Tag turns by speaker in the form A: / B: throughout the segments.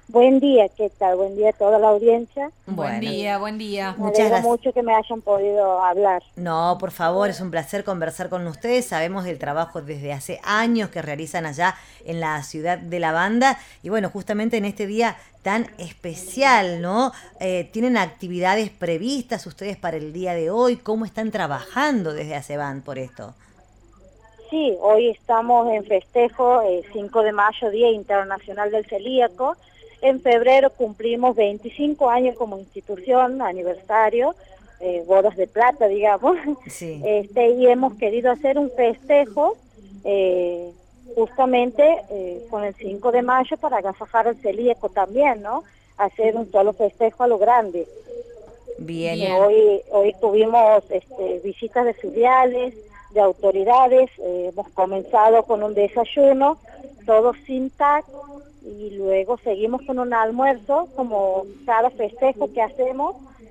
A: Buen día, ¿qué tal? Buen día a toda la audiencia.
B: Buen día, buen día.
A: Me
C: Muchas
A: alegro
C: gracias.
A: mucho que me hayan podido hablar.
C: No, por favor, es un placer conversar con ustedes. Sabemos del trabajo desde hace años que realizan allá en la ciudad de La Banda. Y bueno, justamente en este día tan especial, ¿no? ¿Tienen actividades previstas ustedes para el día de hoy? ¿Cómo están trabajando desde ACEBAN por esto?
A: Sí, hoy estamos en festejo, 5 de mayo, Día Internacional del Celíaco. En febrero cumplimos 25 años como institución, aniversario, bodas de plata, digamos.
C: Sí.
A: Y hemos querido hacer un festejo justamente con el 5 de mayo para agasajar al celíaco también, ¿no? Hacer un solo festejo a lo grande.
C: Bien.
B: Bien.
A: Hoy tuvimos visitas de filiales, de autoridades, hemos comenzado con un desayuno, todo sin TAC, y luego seguimos con un almuerzo, como cada festejo que hacemos,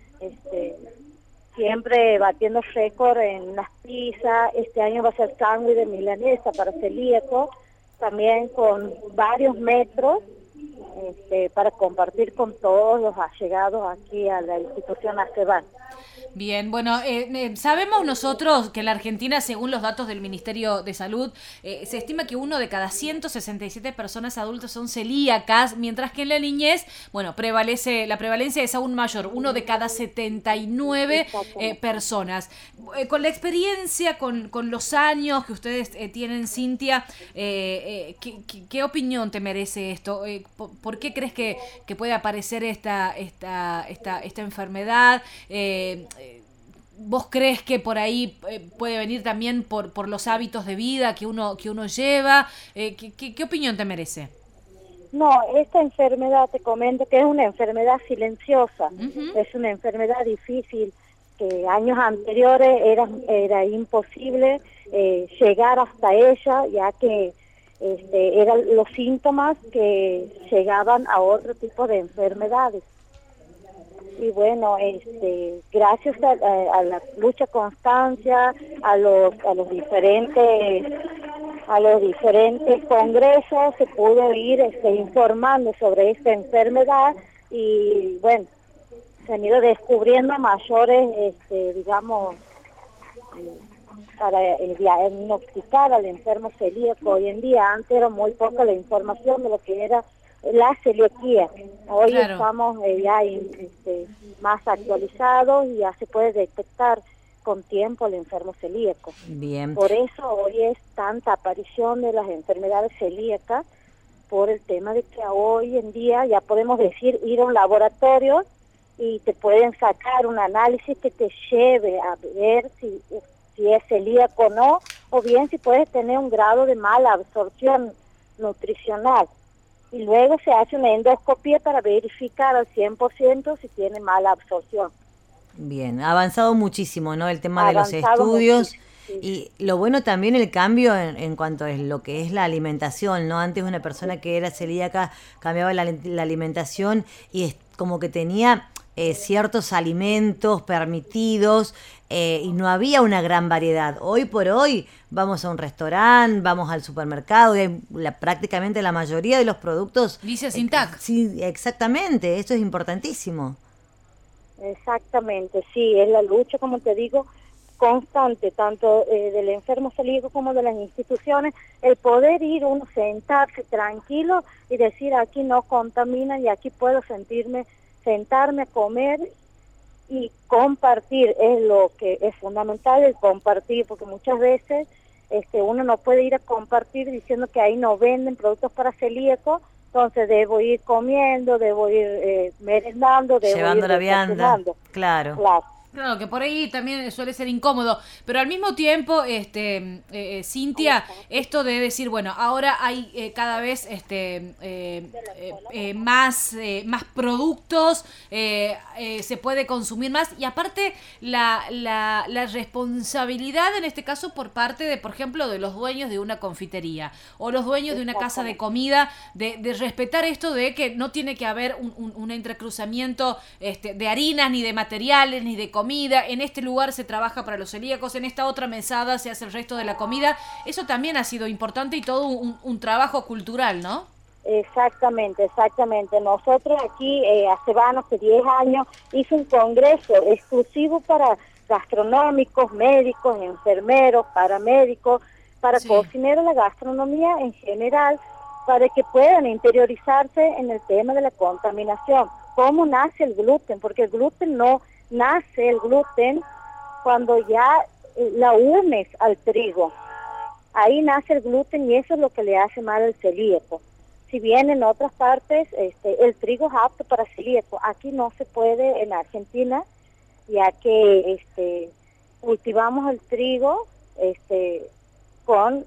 A: siempre batiendo récord en las pizzas. Este año va a ser sándwich de milanesa para celíaco, también con varios metros, para compartir con todos los allegados aquí a la institución ACEBAN.
B: Bien, bueno, sabemos nosotros que en la Argentina, según los datos del Ministerio de Salud, se estima que uno de cada 167 personas adultas son celíacas, mientras que en la niñez, bueno, la prevalencia es aún mayor, uno de cada 79 personas. Con la experiencia, con los años que ustedes tienen, Cintia, ¿qué opinión te merece esto? ¿Por qué crees que puede aparecer esta enfermedad? ¿Vos crees que por ahí puede venir también por los hábitos de vida que uno lleva? ¿Qué opinión te merece?
A: No, esta enfermedad, te comento que es una enfermedad silenciosa,
B: Uh-huh.
A: es una enfermedad difícil, que años anteriores era imposible llegar hasta ella, ya que eran los síntomas que llegaban a otro tipo de enfermedades. Y bueno, gracias a la lucha constancia, a los diferentes congresos, se pudo ir informando sobre esta enfermedad, y bueno, se han ido descubriendo mayores, digamos, para diagnosticar al enfermo celíaco. Hoy en día, antes era muy poca la información de lo que era la celiaquía. Hoy
B: Claro.
A: estamos ya más actualizados y ya se puede detectar con tiempo el enfermo celíaco.
C: Bien.
A: Por eso hoy es tanta aparición de las enfermedades celíacas, por el tema de que hoy en día ya podemos decir ir a un laboratorio y te pueden sacar un análisis que te lleve a ver si es celíaco o no, o bien si puedes tener un grado de mala absorción nutricional. Y luego se hace una endoscopia para verificar al 100% si tiene mala absorción.
C: Bien, ha avanzado muchísimo, ¿no? El tema de los
A: Avanzado
C: estudios
A: muchísimo, sí.
C: y lo bueno también el cambio en cuanto a lo que es la alimentación, ¿no? Antes una persona que era celíaca cambiaba la alimentación y es como que tenía ciertos alimentos permitidos y no había una gran variedad. Hoy por hoy vamos a un restaurante, vamos al supermercado y hay prácticamente la mayoría de los productos.
B: Dice sin TAC.
C: Sí, exactamente, esto es importantísimo.
A: Exactamente, sí, es la lucha, como te digo, constante, tanto del enfermo celíaco como de las instituciones, el poder ir uno, sentarse tranquilo y decir aquí no contamina y aquí puedo sentarme a comer y compartir. Es lo que es fundamental, el compartir, porque muchas veces uno no puede ir a compartir diciendo que ahí no venden productos para celíacos. Entonces debo ir comiendo, debo ir merendando, debo
C: Llevando
A: ir
C: la vianda,
A: desayunando.
C: claro.
A: Claro.
B: Claro, que por ahí también suele ser incómodo, pero al mismo tiempo, Cintia, esto de decir, bueno, ahora hay cada vez más productos, se puede consumir más, y aparte la responsabilidad en este caso por parte de, por ejemplo, de los dueños de una confitería o los dueños de una casa de comida, de respetar esto de que no tiene que haber un entrecruzamiento de harinas, ni de materiales, ni de comida. En este lugar se trabaja para los celíacos, en esta otra mesada se hace el resto de la comida. Eso también ha sido importante y todo un trabajo cultural, ¿no?
A: Exactamente, exactamente. Nosotros aquí, Acebana, hace 10 años, hizo un congreso exclusivo para gastronómicos, médicos, enfermeros, paramédicos, para cocineros, la gastronomía en general, para que puedan interiorizarse en el tema de la contaminación. ¿Cómo nace el gluten? Porque el gluten no nace, el gluten, cuando ya la unes al trigo. Ahí nace el gluten y eso es lo que le hace mal al celíaco. Si bien en otras partes el trigo es apto para celíaco, aquí no se puede en Argentina, ya que cultivamos el trigo con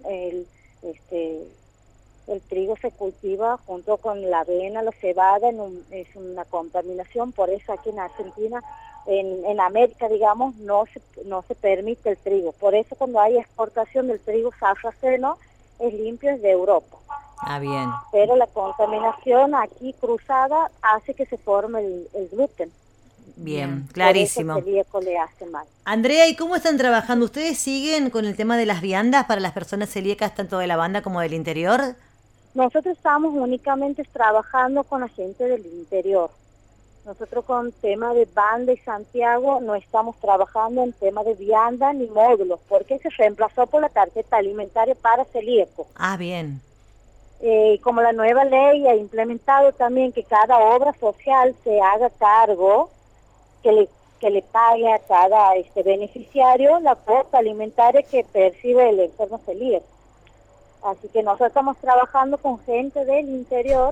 A: el trigo se cultiva junto con la avena, la cebada, es una contaminación, por eso aquí en Argentina, en América, digamos, no se permite el trigo. Por eso cuando hay exportación del trigo sarraceno, es limpio, es de Europa.
C: Ah, bien.
A: Pero la contaminación aquí cruzada hace que se forme el gluten.
C: Bien, clarísimo.
A: Por eso el celíaco le hace mal.
C: Andrea, ¿y cómo están trabajando? ¿Ustedes siguen con el tema de las viandas para las personas celíacas, tanto de la banda como del interior?
A: Nosotros estamos únicamente trabajando con la gente del interior. Nosotros con tema de banda y Santiago no estamos trabajando en tema de vianda ni módulos, porque se reemplazó por la tarjeta alimentaria para celíacos.
C: Ah, bien.
A: Como la nueva ley ha implementado también que cada obra social se haga cargo, que le pague a cada beneficiario la cuota alimentaria que percibe el enfermo celíaco. Así que nosotros estamos trabajando con gente del interior,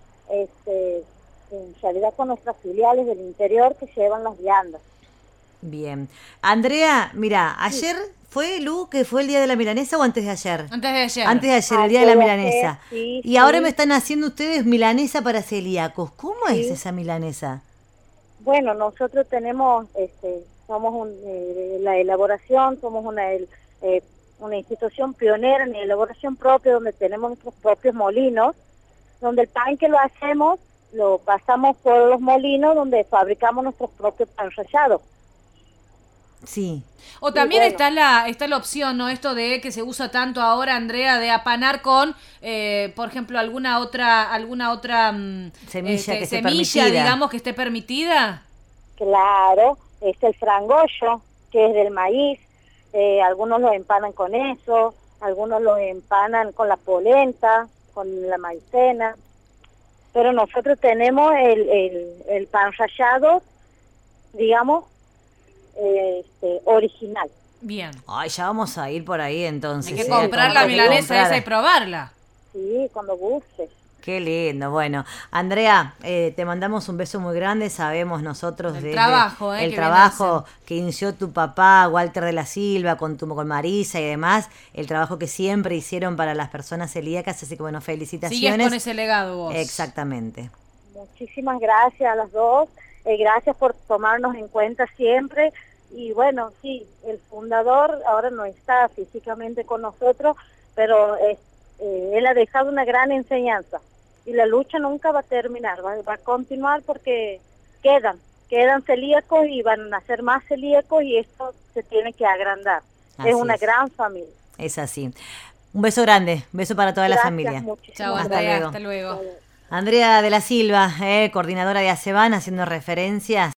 A: en realidad con nuestras filiales del interior que llevan las viandas.
C: Bien. Andrea, mira, ayer fue, Lu, que fue el día de la milanesa o antes de ayer.
B: Antes de ayer.
C: Antes de ayer, el día de la milanesa.
A: Sí,
C: y ahora me están haciendo ustedes milanesa para celíacos. ¿Cómo es esa milanesa?
A: Bueno, nosotros tenemos, somos la elaboración, somos una institución pionera en elaboración propia, donde tenemos nuestros propios molinos, donde el pan que lo hacemos, lo pasamos por los molinos, donde fabricamos nuestros propios pan rallados.
C: Sí.
B: O también está la opción, ¿no? Esto de que se usa tanto ahora, Andrea, de apanar con, por ejemplo, alguna otra
C: semilla,
B: digamos, que esté permitida.
A: Claro, es el frangollo, que es del maíz. Algunos lo empanan con eso, algunos lo empanan con la polenta, con la maicena. Pero nosotros tenemos el pan rallado, digamos, original.
B: Bien.
C: Ay, ya vamos a ir por ahí entonces.
B: Hay que comprar la milanesa esa y probarla.
A: Sí, cuando gustes.
C: Qué lindo. Bueno, Andrea, te mandamos un beso muy grande. Sabemos nosotros
B: el trabajo
C: que inició tu papá, Walter de la Silva, con Marisa y demás, el trabajo que siempre hicieron para las personas celíacas. Así que bueno, felicitaciones.
B: Sigues con ese legado vos.
C: Exactamente.
A: Muchísimas gracias a las dos. Gracias por tomarnos en cuenta siempre. Y bueno, sí, el fundador ahora no está físicamente con nosotros, pero él ha dejado una gran enseñanza. Y la lucha nunca va a terminar, va a continuar porque quedan celíacos y van a ser más celíacos y esto se tiene que agrandar. Es una gran familia.
C: Es así. Un beso grande, beso para toda la familia.
B: Chao, Andrea, hasta luego.
C: Andrea de la Silva, coordinadora de Acebana, haciendo referencias.